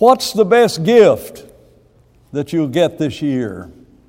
What's the best gift that you'll get this year?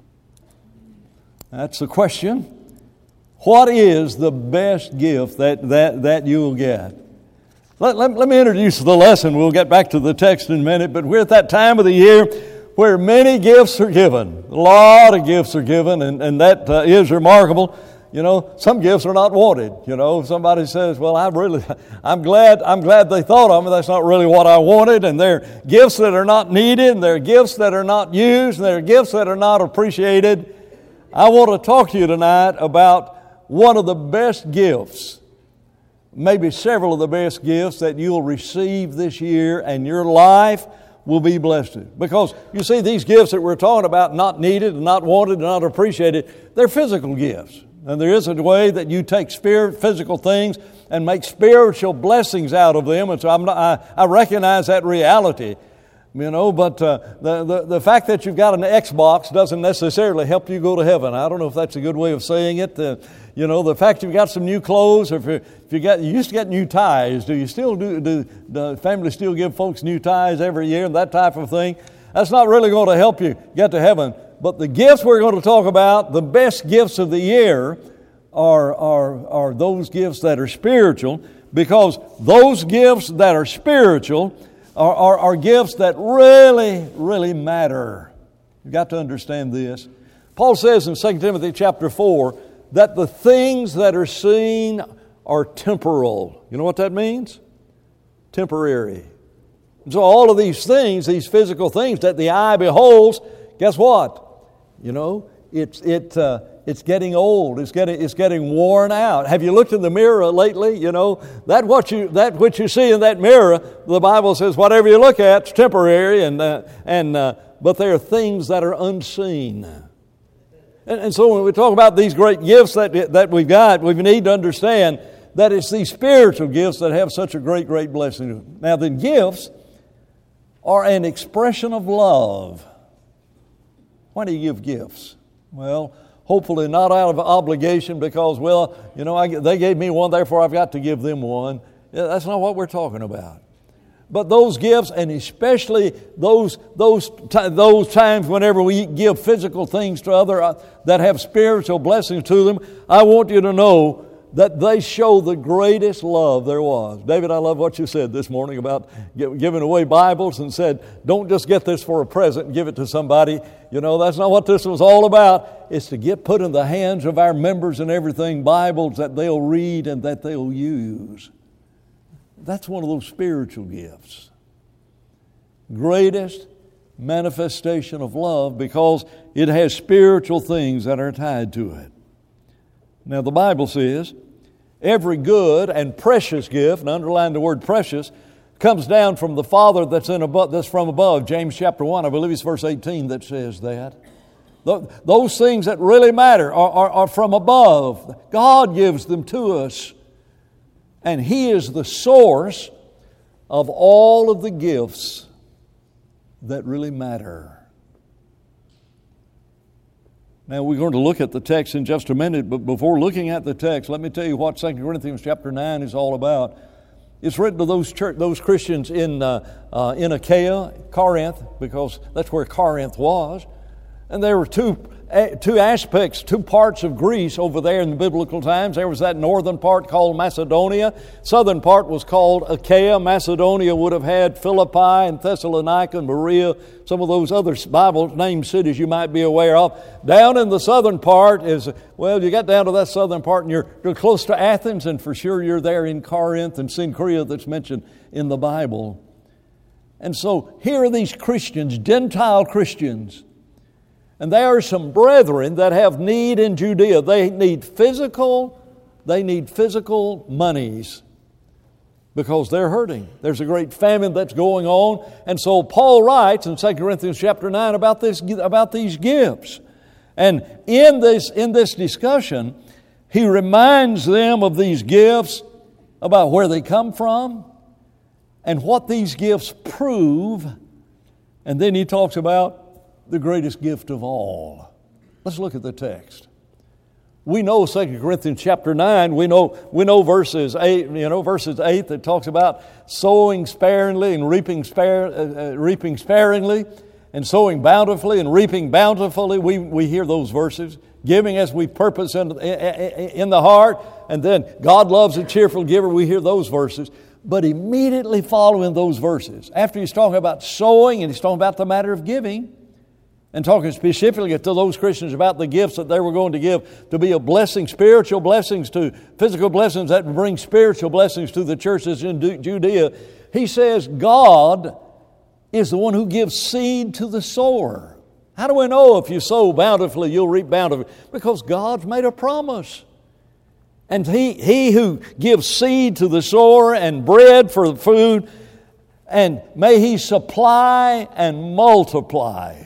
That's the question. What is the best gift that you'll get? Let me introduce the lesson. We'll get back to the text in a minute, but we're at that time of the year where many gifts are given. A lot of gifts are given, and that is remarkable. You know, some gifts are not wanted. You know, somebody says, well, I'm glad they thought of me. That's not really what I wanted. And there are gifts that are not needed, and there are gifts that are not used, and there are gifts that are not appreciated. I want to talk to you tonight about one of the best gifts, maybe several of the best gifts that you'll receive this year, and your life will be blessed with. Because, you see, these gifts that we're talking about, not needed, and not wanted, and not appreciated, they're physical gifts. And there is a way that you take physical things and make spiritual blessings out of them. And so I recognize that reality, you know. But the fact that you've got an Xbox doesn't necessarily help you go to heaven. I don't know if that's a good way of saying it. You know, the fact you've got some new clothes, or if you used to get new ties. Do you still do the family still give folks new ties every year and that type of thing? That's not really going to help you get to heaven. But the gifts we're going to talk about, the best gifts of the year, are those gifts that are spiritual, because those gifts that are spiritual are gifts that really, really matter. You've got to understand this. Paul says in 2 Timothy chapter 4 that the things that are seen are temporal. You know what that means? Temporary. So all of these things, these physical things that the eye beholds, guess what? You know, it's getting old. It's getting worn out. Have you looked in the mirror lately? You know, that which you see in that mirror, the Bible says, whatever you look at, it's temporary, but there are things that are unseen. And so when we talk about these great gifts that we've got, we need to understand that it's these spiritual gifts that have such a great, great blessing. Now, the gifts are an expression of love. Why do you give gifts? Well, hopefully not out of obligation because, well, you know, they gave me one, therefore I've got to give them one. That's not what we're talking about. But those gifts, and especially those times whenever we give physical things to others that have spiritual blessings to them, I want you to know that they show the greatest love there was. David, I love what you said this morning about giving away Bibles, and said, don't just get this for a present and give it to somebody. You know, that's not what this was all about. It's to get put in the hands of our members and everything, Bibles that they'll read and that they'll use. That's one of those spiritual gifts. Greatest manifestation of love, because it has spiritual things that are tied to it. Now, the Bible says, every good and precious gift, and underline the word precious, comes down from the Father that's from above. James chapter 1, I believe it's verse 18 that says that. Those things that really matter are from above. God gives them to us. And He is the source of all of the gifts that really matter. Now, we're going to look at the text in just a minute, but before looking at the text, let me tell you what 2 Corinthians chapter 9 is all about. It's written to those Christians in Achaia, Corinth, because that's where Corinth was. And there were two aspects, two parts of Greece over there in the biblical times. There was that northern part called Macedonia. Southern part was called Achaia. Macedonia would have had Philippi and Thessalonica and Berea, some of those other Bible-named cities you might be aware of. Down in the southern part is, well, you get down to that southern part and you're close to Athens, and for sure you're there in Corinth and Cenchrea that's mentioned in the Bible. And so here are these Christians, Gentile Christians. And there are some brethren that have need in Judea. They need physical monies because they're hurting. There's a great famine that's going on. And so Paul writes in 2 Corinthians chapter 9 about these gifts. And in this discussion, he reminds them of these gifts, about where they come from and what these gifts prove. And then he talks about the greatest gift of all. Let's look at the text. We know 2 Corinthians chapter 9, we know verses 8, verses 8 that talks about sowing sparingly and reaping sparingly, and sowing bountifully and reaping bountifully. We hear those verses. Giving as we purpose in the heart, and then God loves a cheerful giver. We hear those verses. But immediately following those verses, after he's talking about sowing and he's talking about the matter of giving, and talking specifically to those Christians about the gifts that they were going to give to be a blessing, spiritual blessings to physical blessings that bring spiritual blessings to the churches in Judea, he says God is the one who gives seed to the sower. How do we know if you sow bountifully, you'll reap bountifully? Because God's made a promise. And he who gives seed to the sower and bread for the food, and may He supply and multiply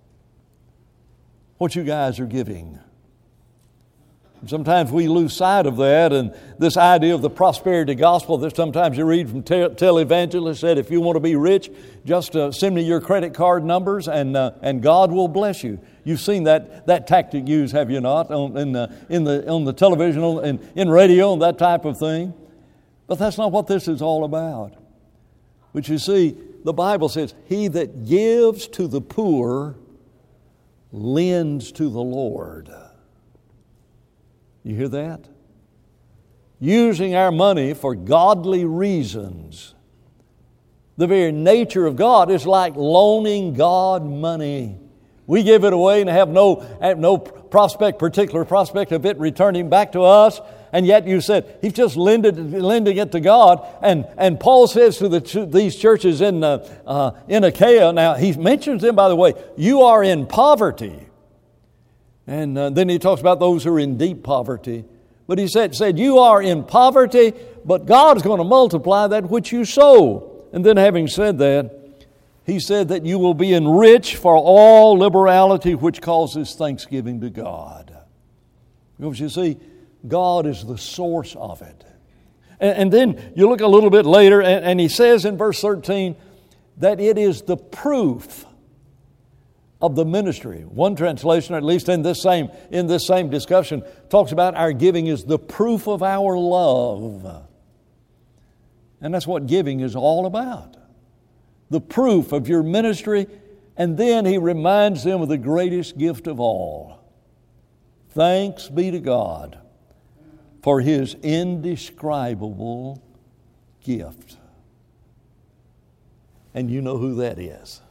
what you guys are giving. Sometimes we lose sight of that, and this idea of the prosperity gospel that sometimes you read from televangelists said, if you want to be rich, just send me your credit card numbers and God will bless you. You've seen that tactic used, have you not, on the television and in radio and that type of thing? But that's not what this is all about. But you see, the Bible says, he that gives to the poor lends to the Lord. You hear that? Using our money for godly reasons. The very nature of God is like loaning God money. We give it away and have no particular prospect of it returning back to us. And yet you said, He's just lending it to God. And Paul says to these churches in Achaia, now he mentions them, by the way, you are in poverty. And then he talks about those who are in deep poverty. But he said, you are in poverty, but God is going to multiply that which you sow. And then having said that, he said that you will be enriched for all liberality which causes thanksgiving to God. Because you see, God is the source of it. And then you look a little bit later, and he says in verse 13 that it is the proof of the ministry. One translation, at least in this same discussion, talks about our giving is the proof of our love. And that's what giving is all about. The proof of your ministry. And then he reminds them of the greatest gift of all. Thanks be to God for His indescribable gift. And you know who that is.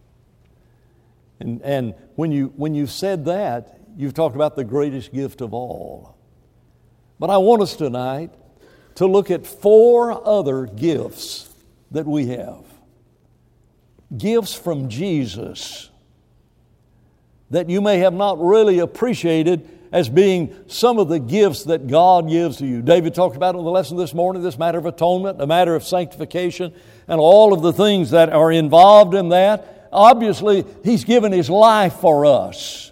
And when you said that, you've talked about the greatest gift of all. But I want us tonight to look at 4 other gifts that we have. Gifts from Jesus that you may have not really appreciated as being some of the gifts that God gives to you. David talked about in the lesson this morning, this matter of atonement, the matter of sanctification, and all of the things that are involved in that. Obviously, He's given His life for us.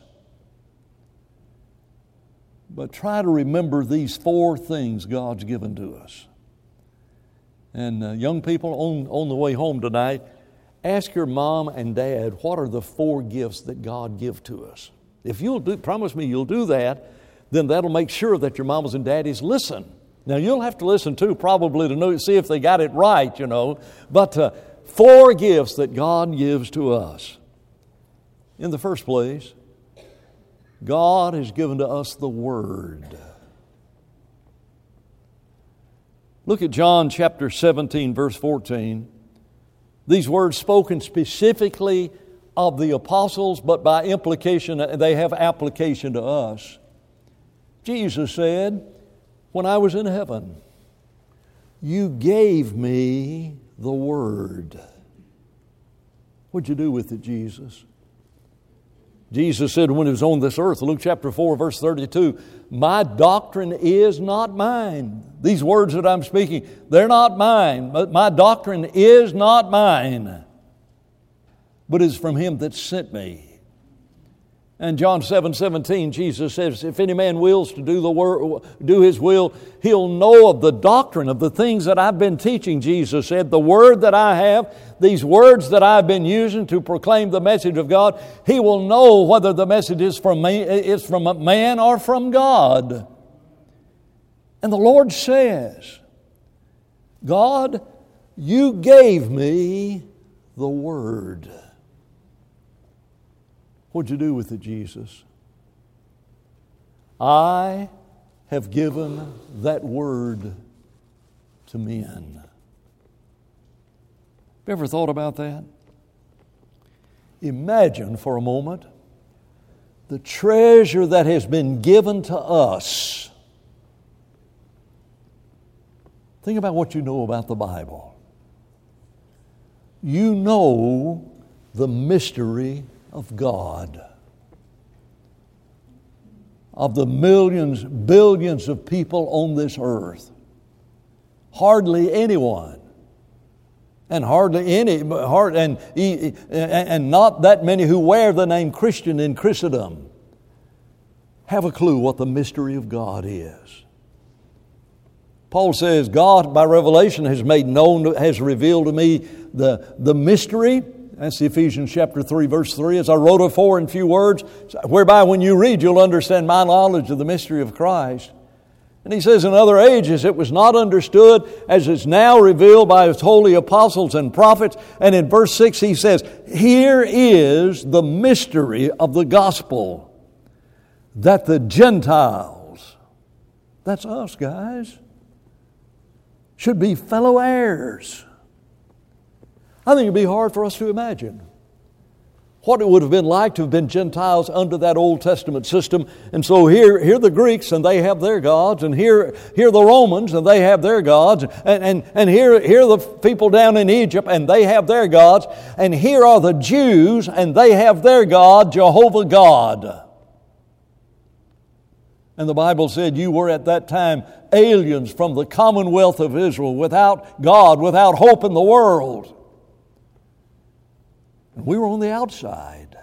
But try to remember these 4 things God's given to us. And young people on the way home tonight, ask your mom and dad, what are the 4 gifts that God gives to us? If you'll promise me you'll do that, then that'll make sure that your mamas and daddies listen. Now, you'll have to listen too, probably, to see if they got it right, But 4 gifts that God gives to us. In the first place, God has given to us the Word. Look at John chapter 17, verse 14. These words spoken specifically of the apostles, but by implication, they have application to us. Jesus said, when I was in heaven, you gave me the Word. What'd you do with it, Jesus? Jesus said when He was on this earth, Luke chapter 4, verse 32, my doctrine is not mine. These words that I'm speaking, they're not mine. But my doctrine is not mine, but is from Him that sent me. And John 7:17, Jesus says, if any man wills to do His will, he'll know of the doctrine of the things that I've been teaching, Jesus said. The word that I have, these words that I've been using to proclaim the message of God, he will know whether the message is from a man or from God. And the Lord says, God, you gave me the word. What'd you do with it, Jesus? I have given that word to men. Have you ever thought about that? Imagine for a moment the treasure that has been given to us. Think about what you know about the Bible. You know the mystery of God. Of the millions, billions of people on this earth, hardly anyone, and not that many who wear the name Christian in Christendom, have a clue what the mystery of God is. Paul says, God, by revelation, has revealed to me the mystery. That's Ephesians chapter 3, verse 3. As I wrote afore in few words, whereby when you read, you'll understand my knowledge of the mystery of Christ. And he says, in other ages it was not understood as it's now revealed by His holy apostles and prophets. And in verse 6 he says, here is the mystery of the gospel, that the Gentiles, that's us guys, should be fellow heirs. I think it'd be hard for us to imagine what it would have been like to have been Gentiles under that Old Testament system. And so here the Greeks, and they have their gods, and here the Romans, and they have their gods, and here the people down in Egypt, and they have their gods, and here are the Jews, and they have their God, Jehovah God. And the Bible said you were at that time aliens from the commonwealth of Israel, without God, without hope in the world. We were on the outside.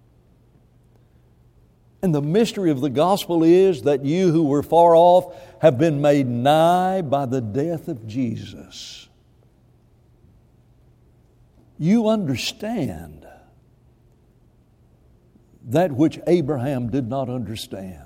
And the mystery of the gospel is that you who were far off have been made nigh by the death of Jesus. You understand that which Abraham did not understand.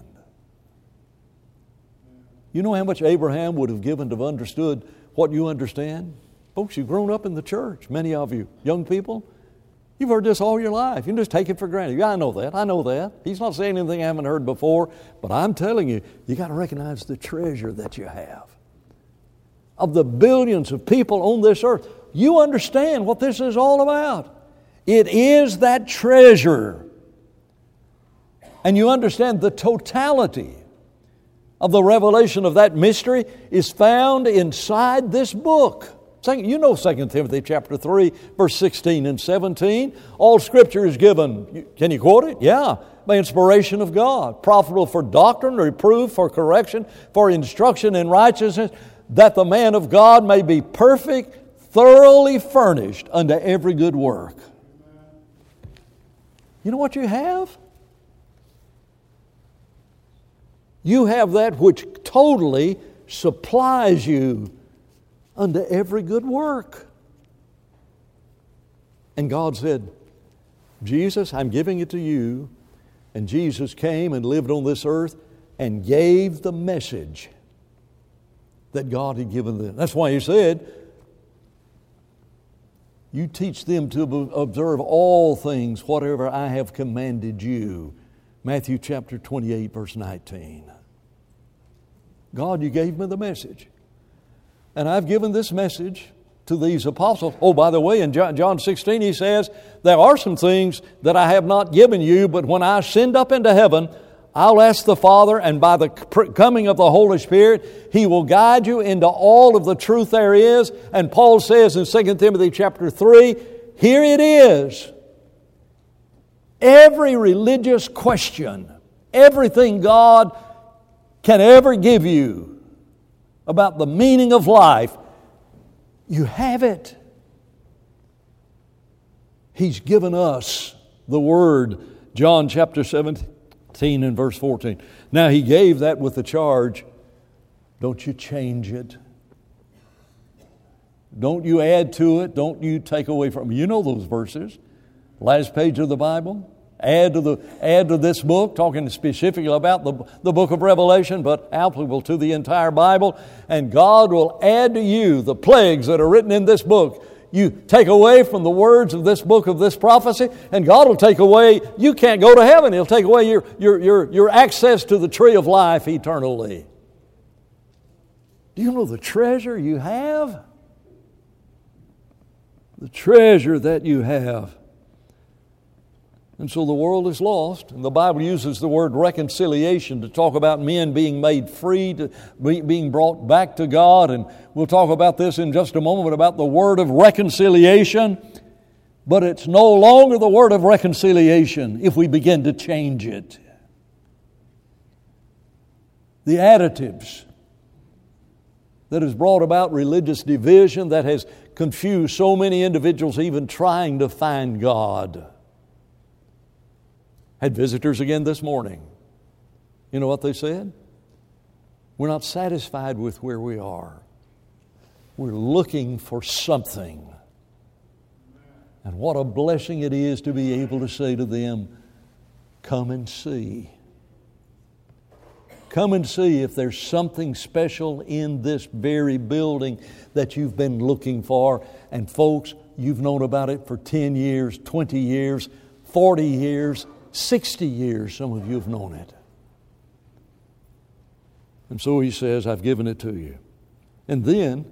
You know how much Abraham would have given to have understood what you understand? Folks, you've grown up in the church, many of you, young people. You've heard this all your life. You can just take it for granted. Yeah, I know that. He's not saying anything I haven't heard before. But I'm telling you, you got to recognize the treasure that you have. Of the billions of people on this earth, you understand what this is all about. It is that treasure. And you understand the totality of the revelation of that mystery is found inside this book. You know 2 Timothy chapter 3, verse 16 and 17. All Scripture is given, can you quote it? Yeah. By inspiration of God, profitable for doctrine, reproof, for correction, for instruction in righteousness, that the man of God may be perfect, thoroughly furnished unto every good work. You know what you have? You have that which totally supplies you unto every good work. And God said, Jesus, I'm giving it to you. And Jesus came and lived on this earth and gave the message that God had given them. That's why He said, you teach them to observe all things whatever I have commanded you. Matthew chapter 28, verse 19. God, you gave me the message. And I've given this message to these apostles. Oh, by the way, in John 16 he says, there are some things that I have not given you, but when I ascend up into heaven, I'll ask the Father, and by the coming of the Holy Spirit, He will guide you into all of the truth there is. And Paul says in 2 Timothy chapter 3, here it is. Every religious question, everything God can ever give you about the meaning of life, you have it. He's given us the Word John chapter 17 and verse 14. Now he gave that with the charge, don't you change it. Don't you add to it. Don't you take away from it. You know those verses. Last page of the Bible. Add to this book, talking specifically about the book of Revelation, but applicable to the entire Bible. And God will add to you the plagues that are written in this book. You take away from the words of this book of this prophecy, and God will take away, you can't go to heaven. He'll take away your access to the tree of life eternally. Do you know the treasure you have? The treasure that you have. And so the world is lost. And the Bible uses the word reconciliation to talk about men being made free, to being brought back to God. And we'll talk about this in just a moment, about the word of reconciliation. But it's no longer the word of reconciliation if we begin to change it. The additives that has brought about religious division, that has confused so many individuals even trying to find God. Had visitors again this morning. You know what they said? We're not satisfied with where we are. We're looking for something. And what a blessing it is to be able to say to them, come and see. Come and see if there's something special in this very building that you've been looking for. And folks, you've known about it for 10 years, 20 years, 40 years, 60 years, some of you have known it. And so he says, I've given it to you. And then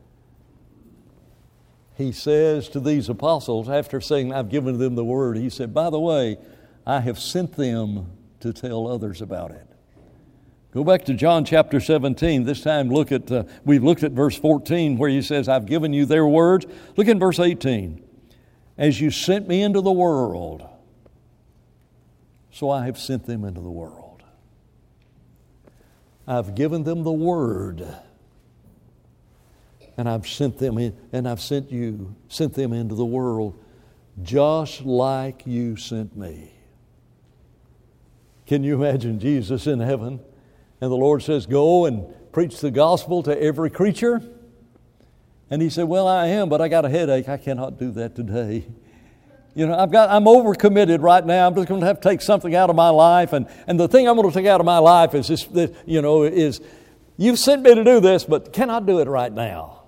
he says to these apostles, after saying, I've given them the word, he said, by the way, I have sent them to tell others about it. Go back to John chapter 17. This time we've looked at verse 14 where he says, I've given you their words. Look at verse 18. As you sent me into the world, so I have sent them into the world. I've given them the word, and I've sent them in, and I've sent them into the world, just like you sent me. Can you imagine Jesus in heaven, and the Lord says, "Go and preach the gospel to every creature"? And he said, "Well, I am, but I got a headache. I cannot do that today. You know, I'm overcommitted right now. I'm just going to have to take something out of my life. And the thing I'm going to take out of my life is this, is you've sent me to do this, but cannot do it right now."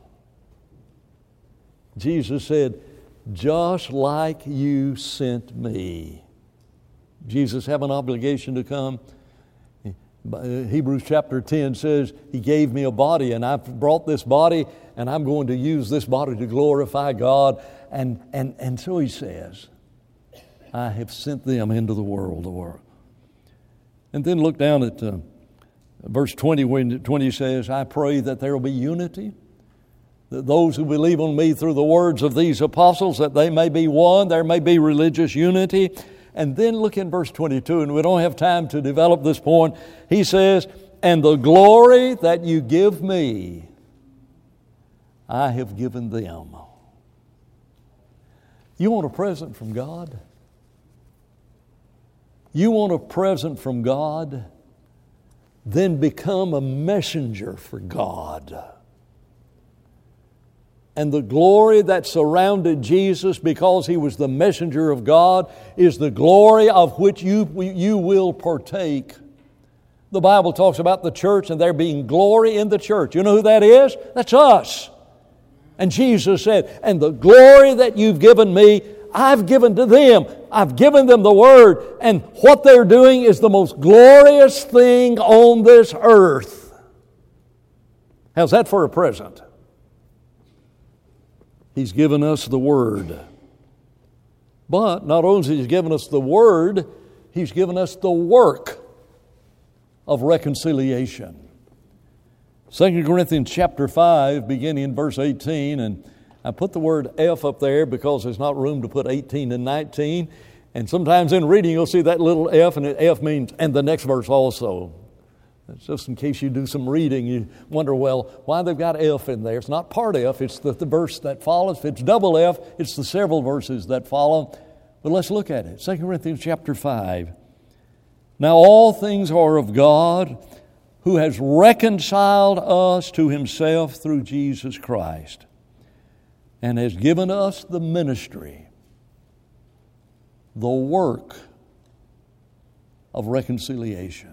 Jesus said, "Just like you sent me." Jesus have an obligation to come. Hebrews chapter 10 says, He gave me a body, and I've brought this body, and I'm going to use this body to glorify God. And so He says, I have sent them into the world. And then look down at verse 20 when He says, I pray that there will be unity, that those who believe on me through the words of these apostles, that they may be one, there may be religious unity. And then look in verse 22, and we don't have time to develop this point. He says, and the glory that you give me, I have given them. You want a present from God? You want a present from God? Then become a messenger for God. And the glory that surrounded Jesus because He was the messenger of God is the glory of which you will partake. The Bible talks about the church and there being glory in the church. You know who that is? That's us. And Jesus said, and the glory that you've given me, I've given to them. I've given them the Word. And what they're doing is the most glorious thing on this earth. How's that for a present? He's given us the Word. But not only has He given us the Word, He's given us the work of reconciliation. 2 Corinthians chapter 5, beginning in verse 18, and I put the word F up there because there's not room to put 18 and 19. And sometimes in reading you'll see that little F, and F means, and the next verse also. That's just in case you do some reading, you wonder, well, why they've got F in there. It's not part F, it's the verse that follows. If it's double F, it's the several verses that follow. But let's look at it. 2 Corinthians chapter 5. Now all things are of God, who has reconciled us to Himself through Jesus Christ, and has given us the ministry, the work of reconciliation.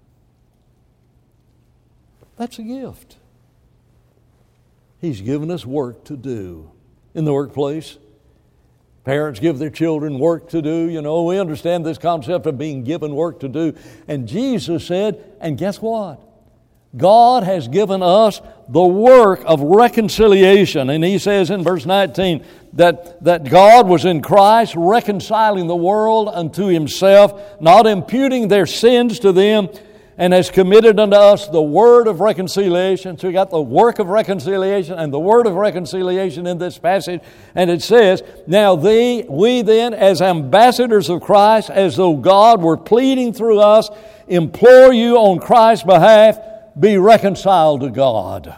That's a gift. He's given us work to do. In the workplace, parents give their children work to do. You know, we understand this concept of being given work to do. And Jesus said, and guess what? God has given us the work of reconciliation. And He says in verse 19 that God was in Christ reconciling the world unto Himself, not imputing their sins to them, and has committed unto us the word of reconciliation. So we got the work of reconciliation and the word of reconciliation in this passage. And it says, now we then, as ambassadors of Christ, as though God were pleading through us, implore you on Christ's behalf, be reconciled to God.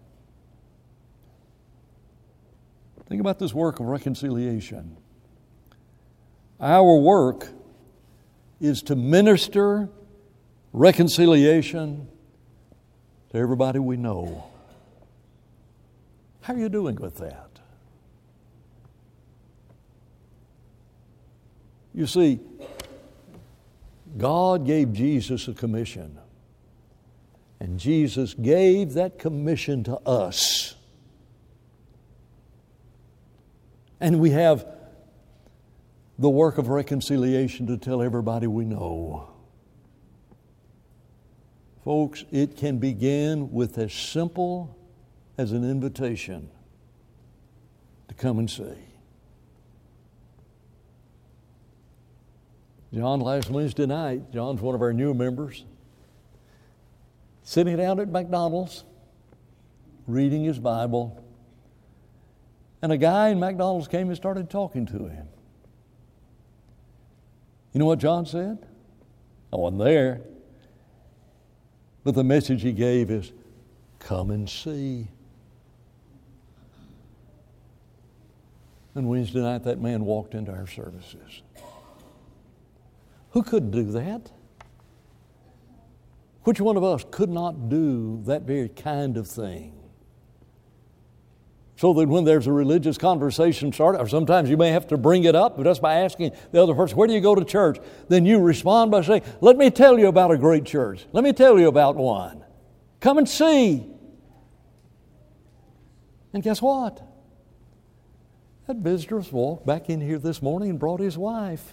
Think about this work of reconciliation. Our work is to minister reconciliation to everybody we know. How are you doing with that? You see, God gave Jesus a commission, and Jesus gave that commission to us. And we have the work of reconciliation to tell everybody we know. Folks, it can begin with as simple as an invitation to come and see. John, last Wednesday night, John's one of our new members, sitting down at McDonald's, reading his Bible, and a guy in McDonald's came and started talking to him. You know what John said? I wasn't there. But the message he gave is, come and see. And Wednesday night, that man walked into our services. Who could do that? Which one of us could not do that very kind of thing? So that when there's a religious conversation started, or sometimes you may have to bring it up just by asking the other person, where do you go to church? Then you respond by saying, let me tell you about a great church. Let me tell you about one. Come and see. And guess what? That visitor walked back in here this morning and brought his wife.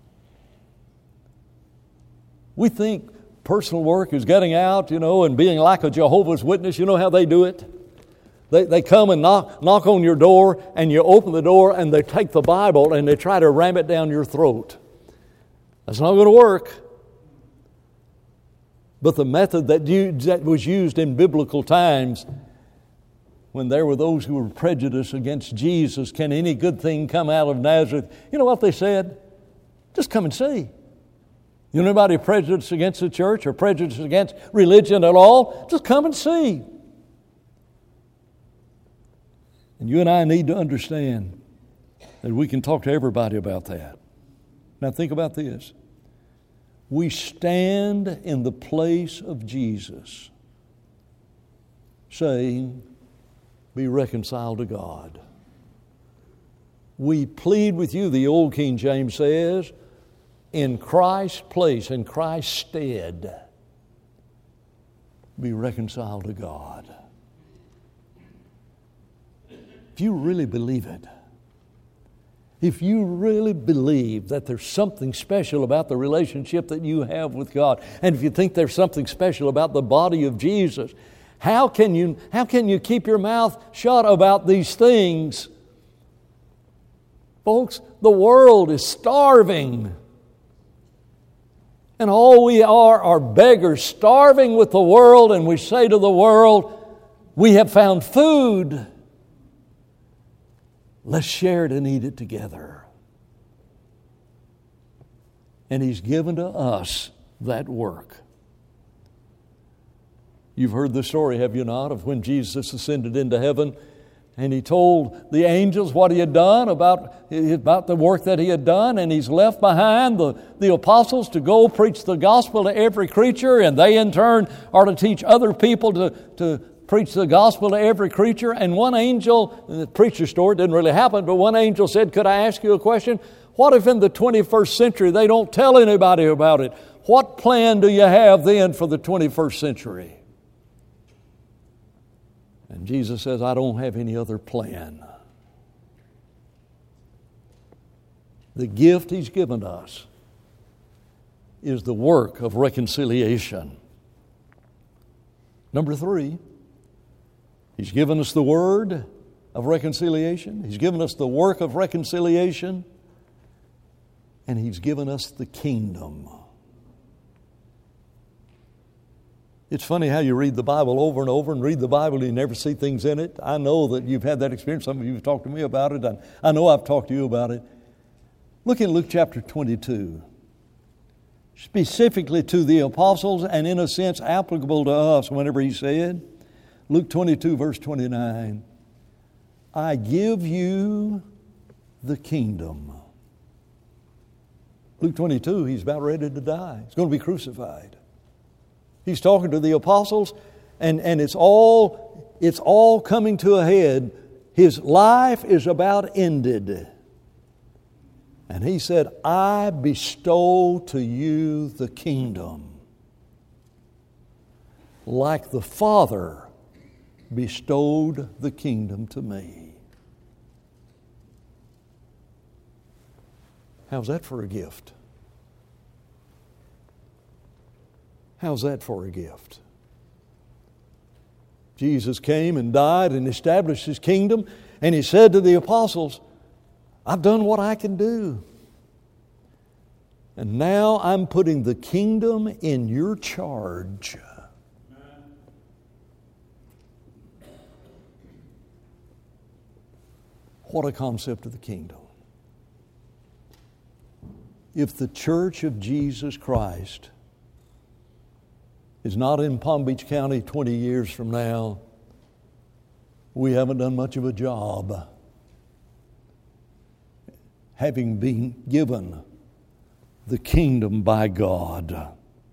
We think personal work is getting out, and being like a Jehovah's Witness. You know how they do it? They come and knock on your door, and you open the door, and they take the Bible and they try to ram it down your throat. That's not going to work. But the method that was used in biblical times, when there were those who were prejudiced against Jesus, can any good thing come out of Nazareth? You know what they said? Just come and see. You know anybody prejudiced against the church or prejudiced against religion at all? Just come and see. And you and I need to understand that we can talk to everybody about that. Now think about this. We stand in the place of Jesus, saying, be reconciled to God. We plead with you, the old King James says, in Christ's place, in Christ's stead, be reconciled to God. If you really believe it, if you really believe that there's something special about the relationship that you have with God, and if you think there's something special about the body of Jesus, how can you keep your mouth shut about these things? Folks, the world is starving. And all we are beggars starving with the world, and we say to the world, we have found food. Let's share it and eat it together. And He's given to us that work. You've heard the story, have you not, of when Jesus ascended into heaven And He told the angels what He had done about the work that He had done, and He's left behind the apostles to go preach the gospel to every creature, and they in turn are to teach other people to preach the gospel to every creature. And one angel, in the preacher story, it didn't really happen, but one angel said, "Could I ask you a question? What if in the 21st century they don't tell anybody about it? What plan do you have then for the 21st century?" And Jesus says, "I don't have any other plan." The gift He's given us is the work of reconciliation. Number 3, He's given us the word of reconciliation. He's given us the work of reconciliation. And He's given us the kingdom. It's funny how you read the Bible over and over and read the Bible and you never see things in it. I know that you've had that experience. Some of you have talked to me about it. And I know I've talked to you about it. Look in Luke chapter 22. Specifically to the apostles and in a sense applicable to us whenever He said, Luke 22 verse 29, "I give you the kingdom." Luke 22, He's about ready to die. He's going to be crucified. He's talking to the apostles, and it's all coming to a head. His life is about ended. And He said, "I bestow to you the kingdom, like the Father bestowed the kingdom to me." How's that for a gift? How's that for a gift? Jesus came and died and established His kingdom, and He said to the apostles, "I've done what I can do. And now I'm putting the kingdom in your charge." What a concept of the kingdom. If the church of Jesus Christ is not in Palm Beach County 20 years from now, we haven't done much of a job, having been given the kingdom by God.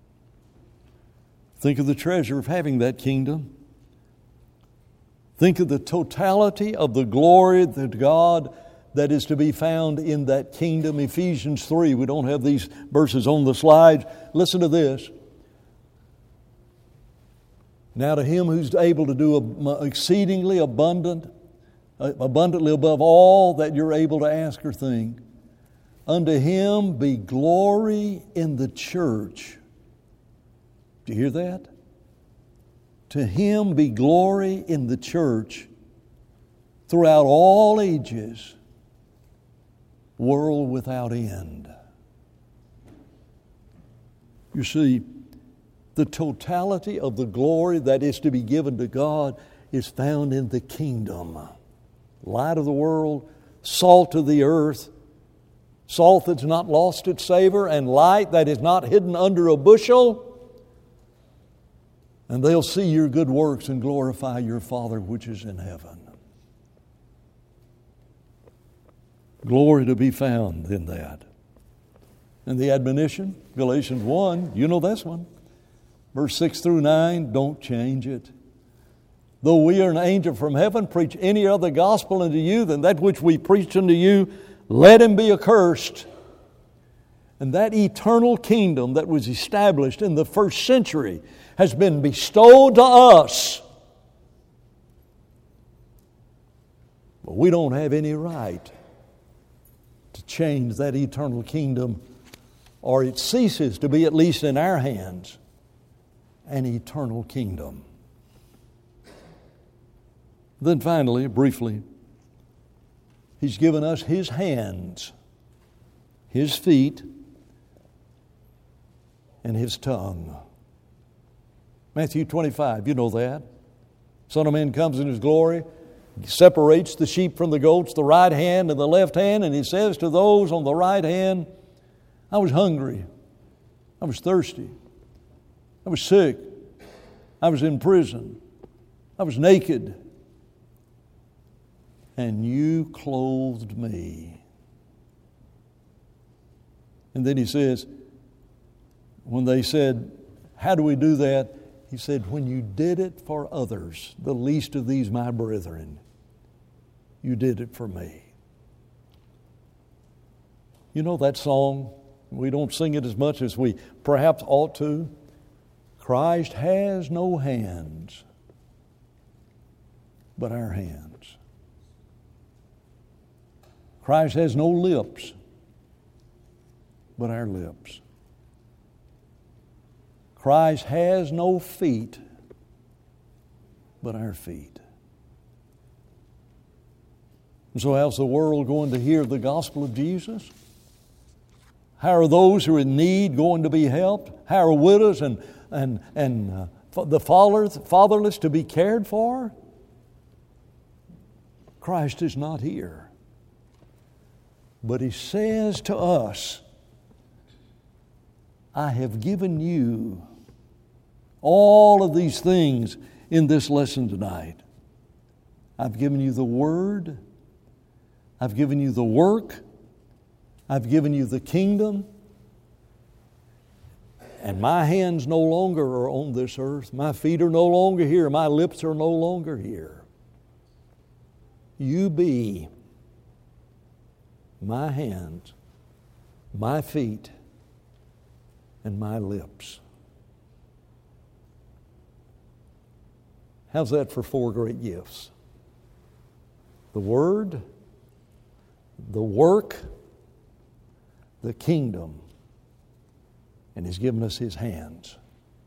Think of the treasure of having that kingdom. Think of the totality of the glory that God that is to be found in that kingdom. Ephesians 3, we don't have these verses on the slides. Listen to this. "Now to Him who's able to do exceedingly abundantly above all that you're able to ask or think, unto Him be glory in the church." Do you hear that? To Him be glory in the church throughout all ages, world without end. You see, the totality of the glory that is to be given to God is found in the kingdom. Light of the world, salt of the earth, salt that's not lost its savor, and light that is not hidden under a bushel. And they'll see your good works and glorify your Father which is in heaven. Glory to be found in that. And the admonition, Galatians 1, you know this one. Verse 6 through 9, don't change it. "Though we are an angel from heaven, preach any other gospel unto you than that which we preach unto you, let him be accursed." And that eternal kingdom that was established in the first century has been bestowed to us. But we don't have any right to change that eternal kingdom, or it ceases to be, at least in our hands, an eternal kingdom. Then finally, briefly, He's given us His hands, His feet, and His tongue. Matthew 25, you know that. Son of Man comes in His glory, separates the sheep from the goats, the right hand and the left hand, and He says to those on the right hand, "I was hungry, I was thirsty, I was sick, I was in prison, I was naked, and you clothed me. And then he says, when they said, how do we do that? He said, when you did it for others, the least of these my brethren, you did it for me. You know that song? We don't sing it as much as we perhaps ought to. Christ has no hands but our hands. Christ has no lips but our lips. Christ has no feet but our feet. And so how's the world going to hear the gospel of Jesus? How are those who are in need going to be helped? How are widows and the fatherless to be cared for? Christ is not here. But He says to us, I have given you all of these things in this lesson tonight. I've given you the Word. I've given you the work. I've given you the kingdom. And my hands no longer are on this earth. My feet are no longer here. My lips are no longer here. You be my hands, my feet, and my lips. How's that for 4 great gifts? The Word, the work, the kingdom, and He's given us His hands.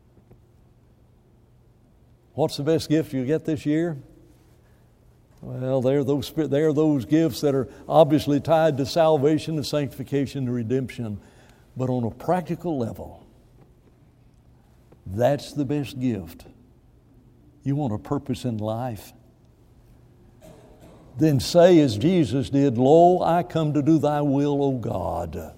What's the best gift you get this year? Well, there are those gifts that are obviously tied to salvation and sanctification and redemption. But on a practical level, that's the best gift. You want a purpose in life? Then say as Jesus did, Lo, I come to do thy will, O God.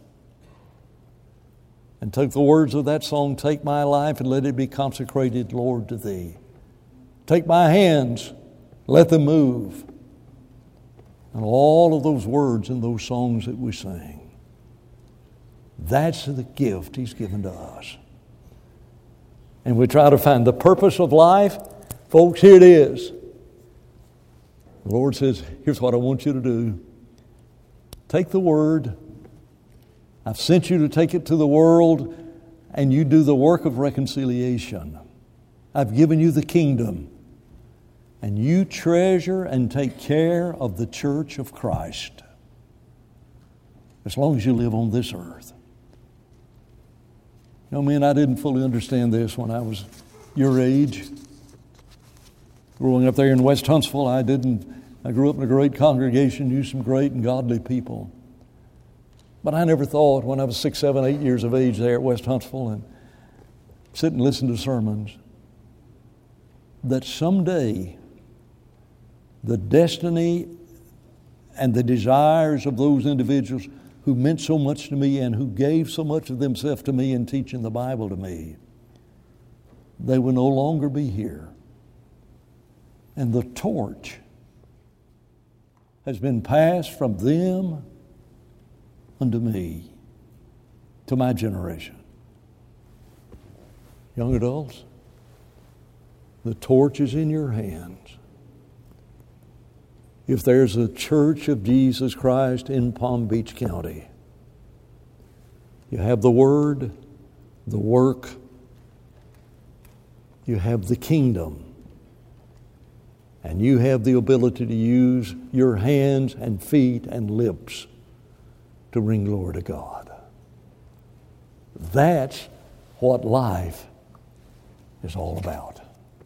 And take the words of that song, take my life and let it be consecrated, Lord, to thee. Take my hands, let them move. And all of those words in those songs that we sing, that's the gift He's given to us. And we try to find the purpose of life. Folks, here it is. The Lord says, here's what I want you to do. Take the Word. I've sent you to take it to the world, and you do the work of reconciliation. I've given you the kingdom. And you treasure and take care of the church of Christ as long as you live on this earth. You know, man, I didn't fully understand this when I was your age. Growing up there in West Huntsville, I grew up in a great congregation, knew some great and godly people. But I never thought when I was 6, 7, 8 years of age there at West Huntsville and sit and listen to sermons that someday the destiny and the desires of those individuals who meant so much to me and who gave so much of themselves to me in teaching the Bible to me, they will no longer be here. And the torch has been passed from them unto me, to my generation. Young adults, the torch is in your hands. If there's a church of Jesus Christ in Palm Beach County, you have the Word, the work, you have the kingdom, and you have the ability to use your hands and feet and lips to bring glory to God. That's what life is all about.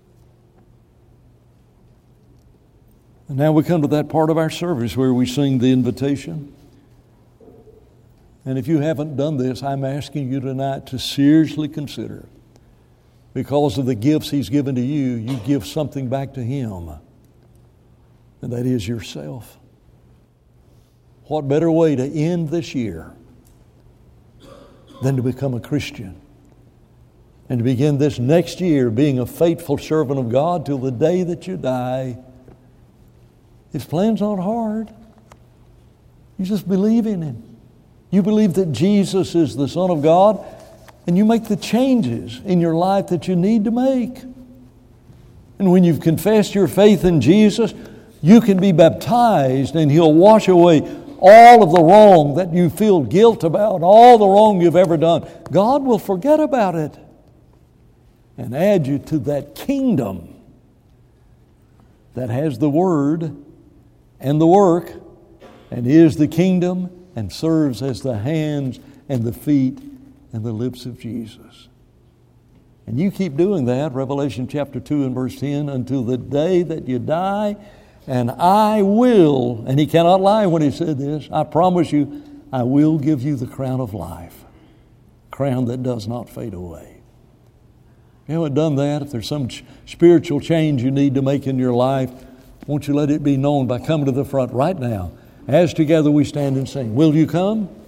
And now we come to that part of our service where we sing the invitation. And if you haven't done this, I'm asking you tonight to seriously consider, because of the gifts He's given to you, you give something back to Him, and that is yourself. What better way to end this year than to become a Christian and to begin this next year being a faithful servant of God till the day that you die His plan's not hard. You just believe in Him. You believe that Jesus is the Son of God, and you make the changes in your life that you need to make. And when you've confessed your faith in Jesus, you can be baptized, and He'll wash away all of the wrong that you feel guilt about, all the wrong you've ever done. God will forget about it and add you to that kingdom that has the Word and the work and is the kingdom and serves as the hands and the feet and the lips of Jesus. And you keep doing that, Revelation chapter 2 and verse 10, until the day that you die. And I will, and He cannot lie when He said this, I promise you, I will give you the crown of life, crown that does not fade away. You haven't done that. If there's some spiritual change you need to make in your life, won't you let it be known by coming to the front right now, as together we stand and sing. Will you come?